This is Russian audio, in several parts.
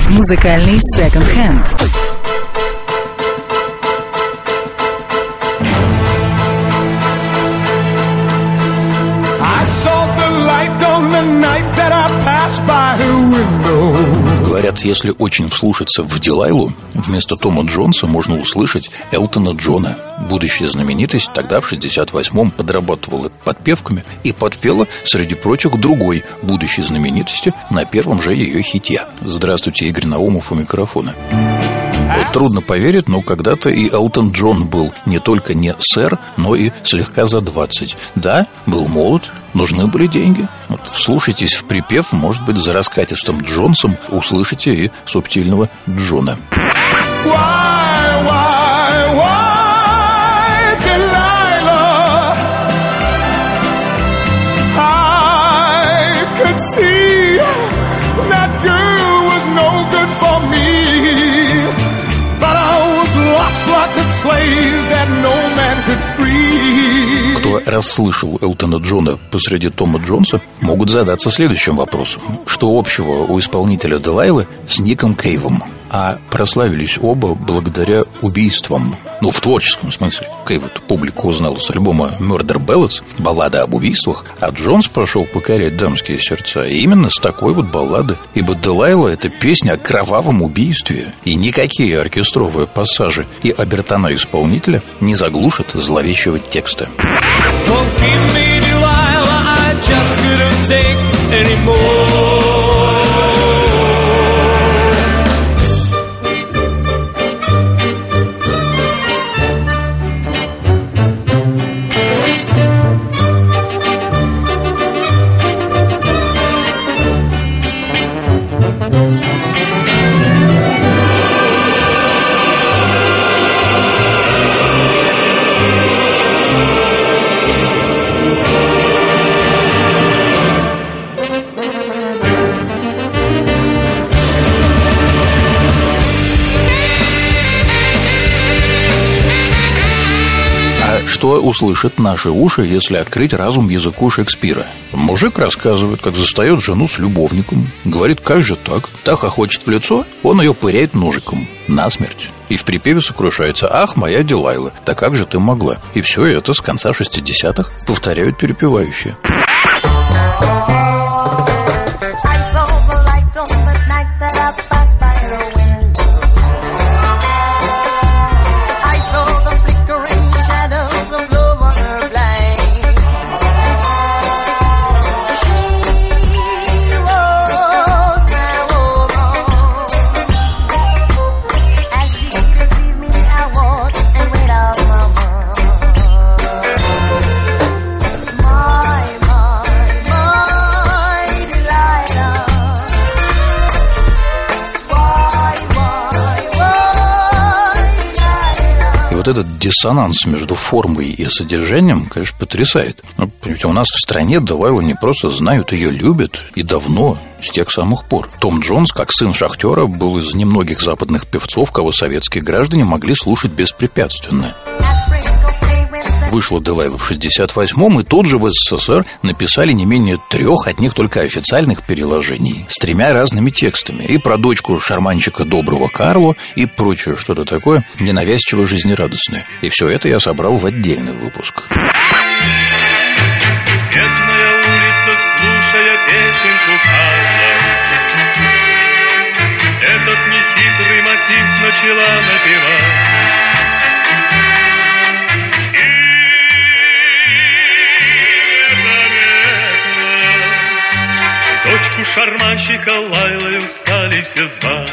Музыкальный секонд-хенд. Говорят, если очень вслушаться в Делайлу, вместо Тома Джонса можно услышать Элтона Джона. Будущая знаменитость тогда, в 68-м, подрабатывала подпевками и подпела, среди прочих, другой будущей знаменитости на первом же ее хите. Здравствуйте, Игорь Наумов у микрофона. Вот трудно поверить, но когда-то и Элтон Джон был не только не сэр, но и слегка за 20. Да, был молод, нужны были деньги. Вот вслушайтесь в припев, может быть, за раскатистым Джонсом услышите и субтильного Джона. Кто расслышал Элтона Джона посреди Тома Джонса, могут задаться следующим вопросом. Что общего у исполнителя Делайлы с Ником Кейвом? А прославились оба благодаря убийствам. Ну, в творческом смысле. Кейв-то публика узнала с альбома Murder Ballads, баллада об убийствах, а Джонс прошел покорять дамские сердца именно с такой вот баллады. Ибо Делайла — это песня о кровавом убийстве, и никакие оркестровые пассажи и обертона исполнителя не заглушат зловещего текста. Что услышат наши уши, если открыть разум языку Шекспира? Мужик рассказывает, как застает жену с любовником. Говорит, как же так? Та хохочет в лицо, он ее пыряет ножиком насмерть. И в припеве сокрушается: «Ах, моя Делайла, да как же ты могла?» И все это с конца 60-х повторяют перепевающие. Вот этот диссонанс между формой и содержанием, конечно, потрясает. Но, понимаете, у нас в стране Делайлу не просто знают, ее любят, и давно, с тех самых пор. Том Джонс, как сын шахтера, был из немногих западных певцов, кого советские граждане могли слушать беспрепятственно. Вышла Делайла в 68-м, и тут же в СССР написали не менее 3 от них только официальных переложений с 3 разными текстами. И про дочку шарманщика доброго Карло, и прочее что-то такое ненавязчиво жизнерадостное. И все это я собрал в отдельный выпуск. Бедная улица, слушая песенку Карла, этот нехитрый мотив начала напевать. Дочку шарманщика Лайлою стали все звать.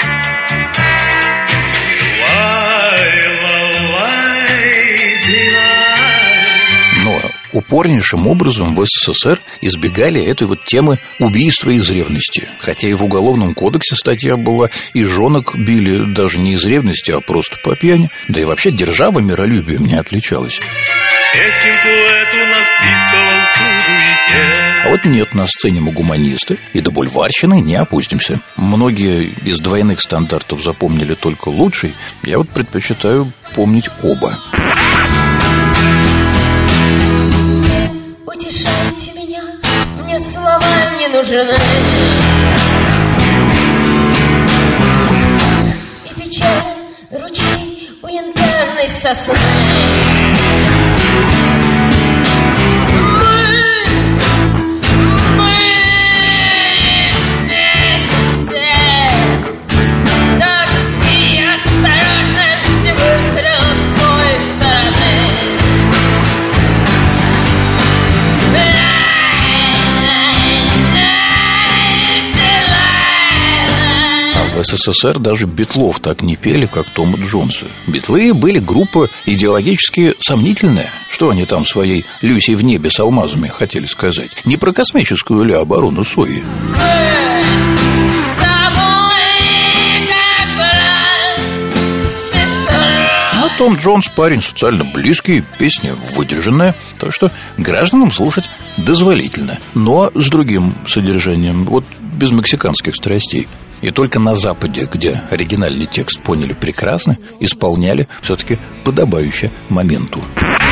Но упорнейшим образом в СССР избегали этой вот темы убийства из ревности. Хотя и в Уголовном кодексе статья была, и женок били даже не из ревности, а просто по пьяни. Да и вообще держава миролюбием не отличалась. Песенку эту насвистывал всюду и пел. А вот нет, на сцене мы гуманисты, и до бульварщины не опустимся. Многие из двойных стандартов запомнили только лучший. Я вот предпочитаю помнить оба. Утешайте меня, мне слова не нужны. сосны. В СССР даже Битлов так не пели, как Тома Джонса. Битлы были группа идеологически сомнительная. Что они там своей Люси в небе с алмазами хотели сказать? Не про космическую ли оборону Сои. А Том Джонс парень социально близкий, песня выдержанная, так что гражданам слушать дозволительно, но с другим содержанием, вот без мексиканских страстей. И только на Западе, где оригинальный текст поняли прекрасно, исполняли все-таки подобающе моменту.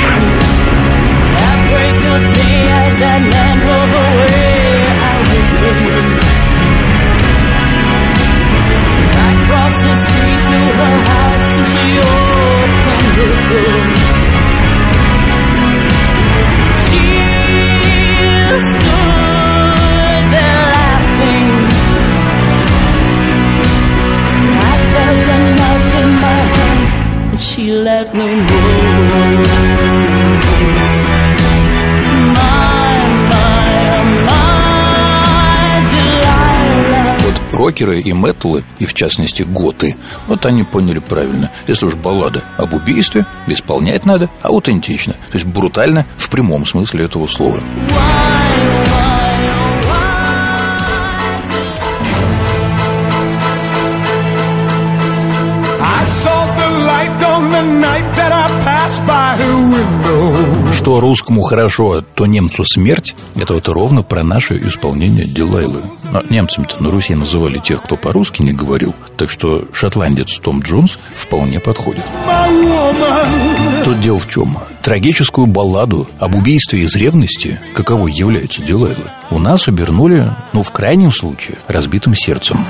She let me know. Вот рокеры и металлы, и в частности готы, вот они поняли правильно. Если уж баллада об убийстве, исполнять надо аутентично, то есть брутально в прямом смысле этого слова. Что русскому хорошо, то немцу смерть. Это вот ровно про наше исполнение Делайлы. Но немцами-то на Руси называли тех, кто по-русски не говорил. Так что шотландец Том Джонс вполне подходит. Тут дело в чем? Трагическую балладу об убийстве из ревности, каковой является Делайла, у нас обернули, в крайнем случае, разбитым сердцем.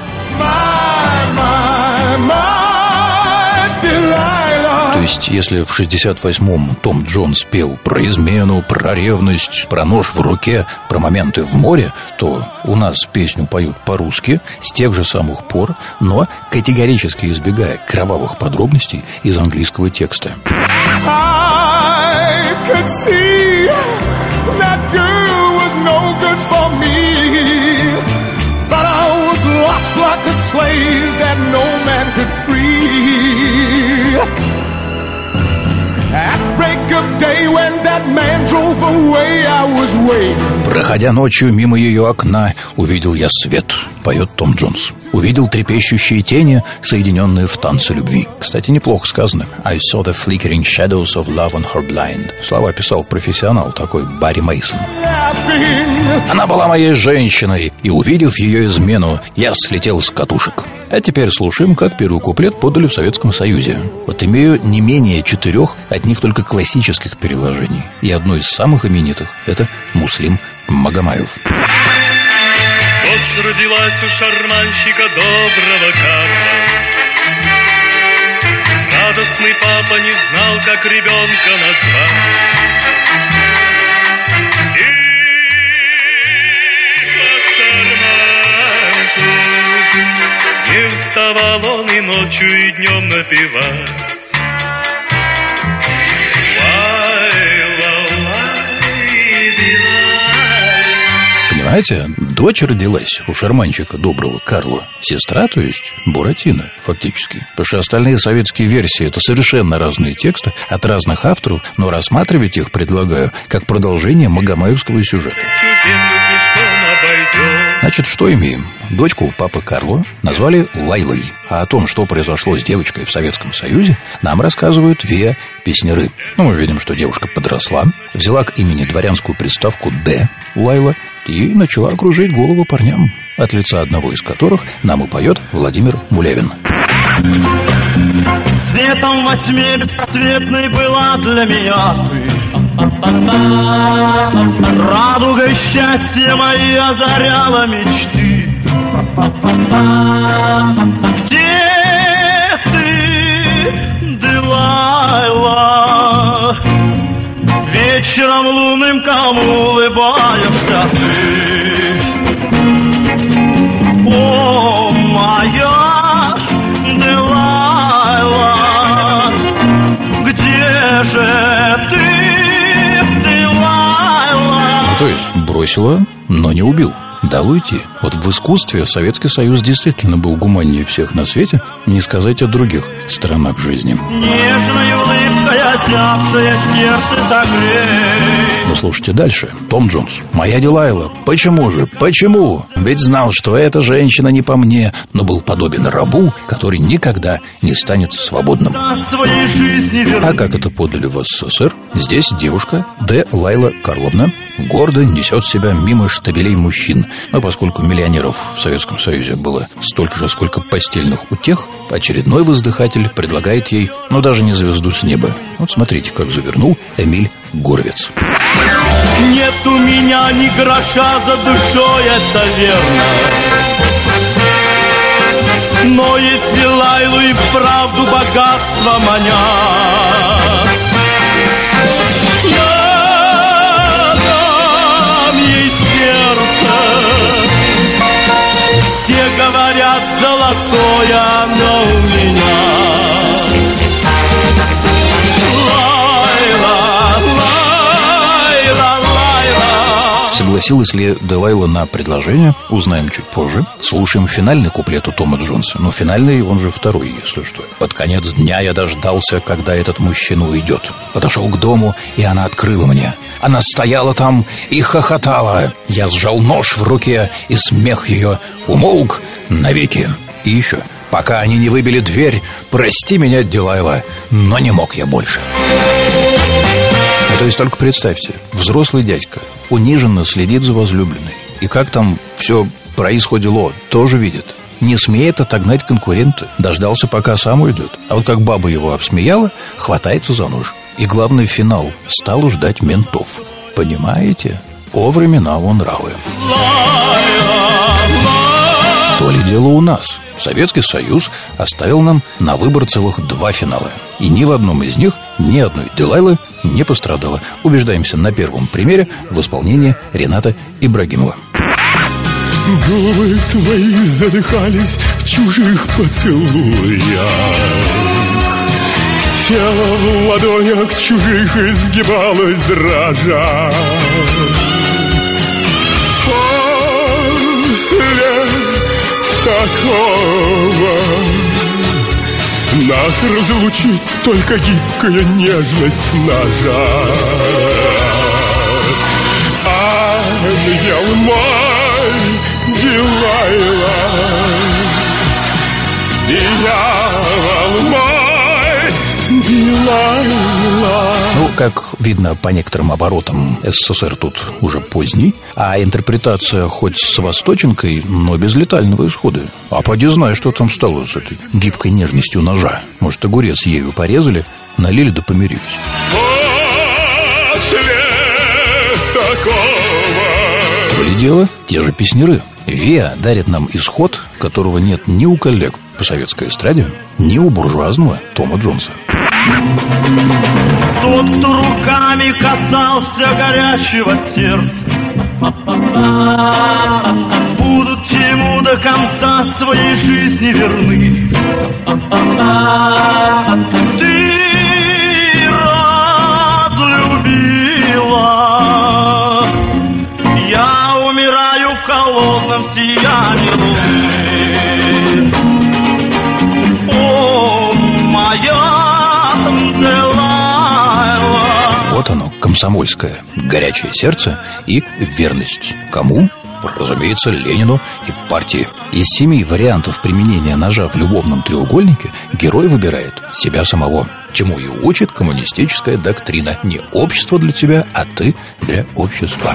То есть, если в 68-м Том Джонс пел про измену, про ревность, про нож в руке, про моменты в море, то у нас песню поют по-русски с тех же самых пор, но категорически избегая кровавых подробностей из английского текста. Проходя ночью мимо ее окна, увидел я свет, поет Том Джонс. Увидел трепещущие тени, соединенные в танце любви. Кстати, неплохо сказано. I saw the flickering shadows of love on her blind. Слова писал профессионал такой Барри Мейсон. Она была моей женщиной, и, увидев ее измену, я слетел с катушек. А теперь слушаем, как первый куплет подали в Советском Союзе. Вот имею не менее 4 от них только классических переложений. И одно из самых именитых – это Муслим Магомаев. Дочь родилась у шарманщика доброго Карла. Радостный папа не знал, как ребенка назвать. Не уставал он и ночью, и днем напевать. Понимаете, дочь родилась у шарманщика доброго Карла. Сестра, то есть Буратино, фактически. Потому что остальные советские версии – это совершенно разные тексты от разных авторов, но рассматривать их предлагаю как продолжение магомаевского сюжета. Значит, что имеем? Дочку папы Карло назвали Лайлой. А о том, что произошло с девочкой в Советском Союзе, нам рассказывают Виа Песняры. Мы видим, что девушка подросла, взяла к имени дворянскую приставку «Д» Лайла и начала окружить голову парням, от лица одного из которых нам и поет Владимир Мулявин. Светом во тьме беспросветной была для меня ты. Радугой счастья мои озаряла мечты. Где ты, Делайла? вечером лунным кому улыбаешься ты? О, моя Делайла, где же ты, Делайла? То есть бросила, но не убил. Дал уйти. Вот в искусстве Советский Союз действительно был гуманнее всех на свете, не сказать о других сторонах жизни. Нежной улыбкой озябшее сердце согрей. Но слушайте дальше. Том Джонс. Моя Делайла. Почему же? Почему? Ведь знал, что эта женщина не по мне, но был подобен рабу, который никогда не станет свободным. А как это подали в СССР? Здесь девушка Д. Лайла Карловна гордо несет себя мимо штабелей мужчин. Но поскольку миллионеров в Советском Союзе было столько же, сколько постельных утех, очередной воздыхатель предлагает ей, ну, даже не звезду с неба. Вот смотрите, как завернул Эмиль Горовец. Нет у меня ни гроша за душой, это верно. Но если Лайлу и вправду богатство манят, я дам ей сердце. Все говорят, золотое оно у меня. Согласилась ли Делайла на предложение, узнаем чуть позже. Слушаем финальный куплет у Тома Джонса. Ну, финальный, он же второй, если что. Под конец дня я дождался, когда этот мужчина уйдет. Подошел к дому, и она открыла мне. Она стояла там и хохотала. Я сжал нож в руке, и смех ее умолк навеки. И еще, пока они не выбили дверь, прости меня, Делайла, но не мог я больше. То есть только представьте, взрослый дядька униженно следит за возлюбленной. И как там все происходило, тоже видит. Не смеет отогнать конкурента. Дождался, пока сам уйдет. А вот как баба его обсмеяла, хватается за нож. И главный финал: стал ждать ментов. Понимаете? О времена вон нравы. То ли дело у нас. Советский Союз оставил нам на выбор целых 2 финала. И ни в одном из них ни одной Делайлы не пострадало. Убеждаемся на первом примере в исполнении Рената Ибрагимова. Губы твои задыхались в чужих поцелуях, тело в ладонях чужих изгибалось дрожа. После такого нас разлучит только гибкая нежность ножа. Ангел мой, Делайла, дьявол мой, Делайла. Ну, как видно по некоторым оборотам, СССР тут уже поздний, а интерпретация хоть с восточенкой, но без летального исхода. А поди знай, что там стало с этой гибкой нежностью ножа. Может, огурец ею порезали, налили да помирились. То ли дело, те же песняры. ВИА дарит нам исход, которого нет ни у коллег по советской эстраде, ни у буржуазного Тома Джонса. Тот, кто руками касался горячего сердца, будут ему до конца своей жизни верны. Ты разлюбила, я умираю в холодном сиянии луны. О, моя вот оно, комсомольское, горячее сердце и верность. Кому? Разумеется, Ленину и партии. Из 7 вариантов применения ножа в любовном треугольнике герой выбирает себя самого, чему и учит коммунистическая доктрина. Не общество для тебя, а ты для общества.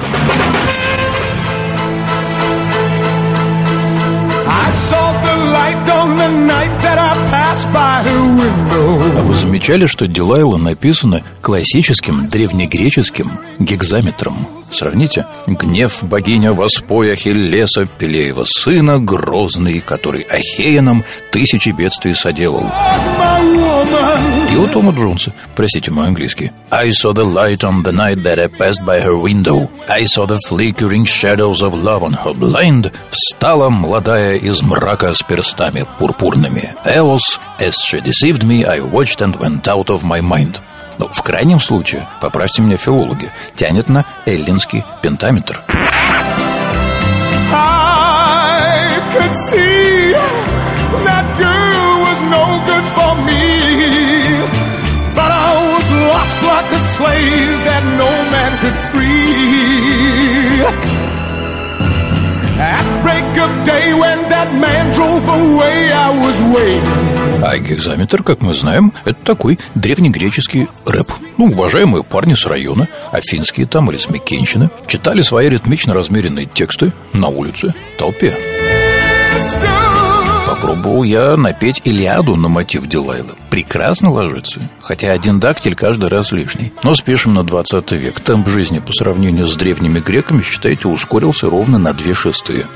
I saw the light on the night that I passed pass by her window. А вы замечали, что Делайла написано классическим древнегреческим гекзаметром? Сравните. «Гнев богиня воспоя Ахиллеса, Пелеева сына, грозный, который Ахеянам тысячи бедствий соделал». И у Тома Джонса, простите мой английский, «I saw the light on the night that I passed by her window. I saw the flickering shadows of love on her blind. Встала молодая из мрака с перстами пурпурными. Eos, as she deceived me, I watched and went out of my mind». Но в крайнем случае, поправьте меня, филологи, тянет на эллинский пентаметр. I could see that girl was no good for me, but I was lost like a slave that no man could free. At break of day when that man drove away, I was waiting. А гекзаметр, как мы знаем, это такой древнегреческий рэп. Ну, уважаемые парни с района, афинские там или с Микенщины, читали свои ритмично размеренные тексты на улице толпе. Попробовал я напеть Илиаду на мотив Делайлы. Прекрасно ложится, хотя один дактиль каждый раз лишний. Но спешим на 20 век. Темп жизни по сравнению с древними греками, считайте, ускорился ровно на 2/6.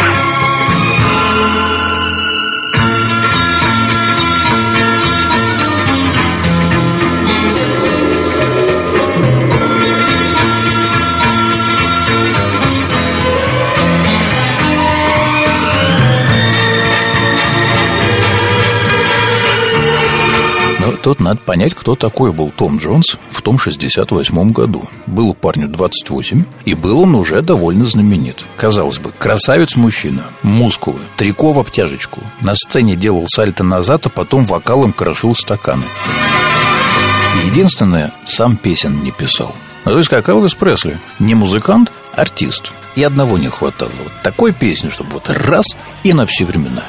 Тут надо понять, кто такой был Том Джонс в том 68 году. Было парню 28, и был он уже довольно знаменит. Казалось бы, красавец-мужчина, мускулы, трико в обтяжечку. На сцене делал сальто назад, а потом вокалом крошил стаканы. Единственное, сам песен не писал. То есть, как Элвис Пресли, не музыкант, артист. И одного не хватало. Вот такой песни, чтобы вот раз и на все времена.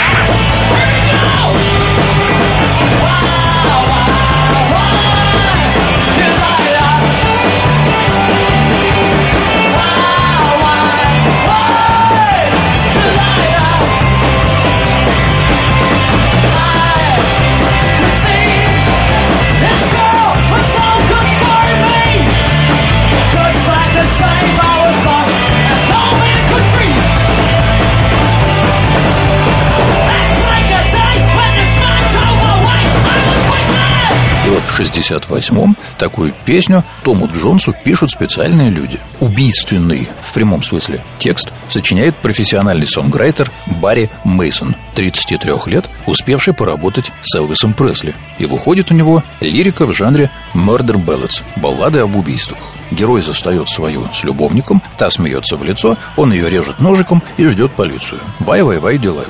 В 68-м такую песню Тому Джонсу пишут специальные люди. Убийственный, в прямом смысле, текст сочиняет профессиональный сонграйтер Барри Мейсон, 33 лет, успевший поработать с Элвисом Пресли. И выходит у него лирика в жанре murder ballads, баллады об убийствах. Герой застает свою с любовником, та смеется в лицо, он ее режет ножиком и ждет полицию. Вай-вай-вай, Делайла.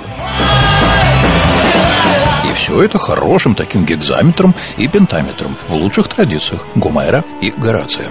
И все это хорошим таким гекзаметром и пентаметром в лучших традициях Гомера и Горация.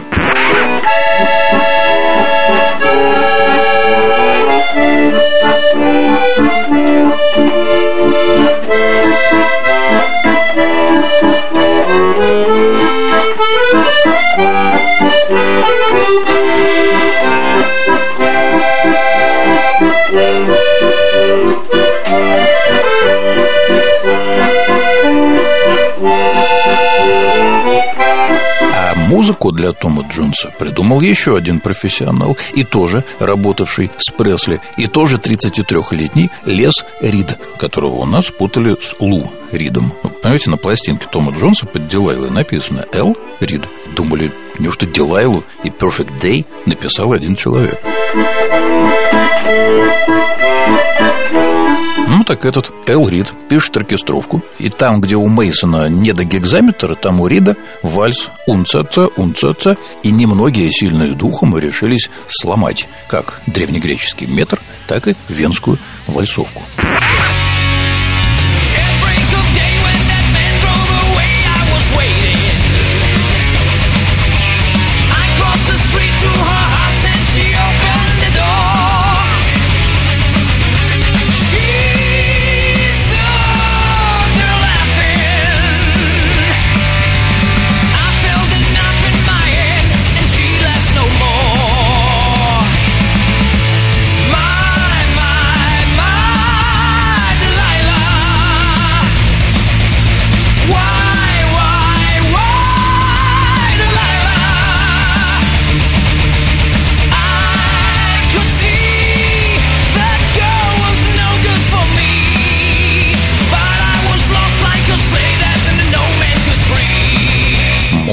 Музыку для Тома Джонса придумал еще один профессионал, и тоже работавший с Пресли, и тоже 33-летний Лес Рид, которого у нас путали с Лу Ридом. Понимаете, на пластинке Тома Джонса под Делайлой написано Л. Рид. Думали, неужто Делайлу и Perfect Day написал один человек? Ну, так этот Эл Рид пишет оркестровку, и там, где у Мейсона не до гекзаметра, там у Рида вальс унца-ца, и немногие сильные духом решились сломать как древнегреческий метр, так и венскую вальсовку.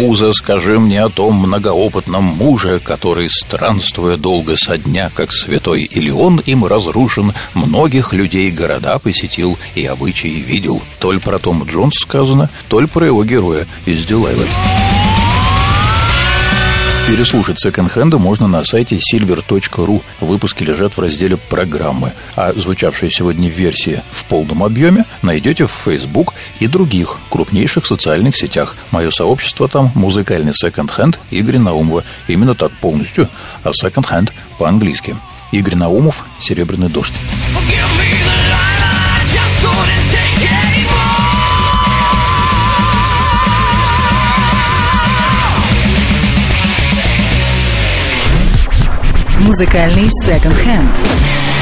муза, скажи мне о том многоопытном муже, который, странствуя долго со дня, как святой Илион, им разрушен, многих людей города посетил и обычаи видел. Толь про Тома Джонса сказано, толь про его героя из Дилайлы. Переслушать секонд-хенды можно на сайте silver.ru. Выпуски лежат в разделе «Программы». А звучавшие сегодня версии в полном объеме найдете в Facebook и других крупнейших социальных сетях. Мое сообщество там — музыкальный секонд-хенд Игоря Наумова. Именно так полностью, а секонд-хенд по-английски. Игорь Наумов, «Серебряный дождь». Музыкальный секонд-хенд.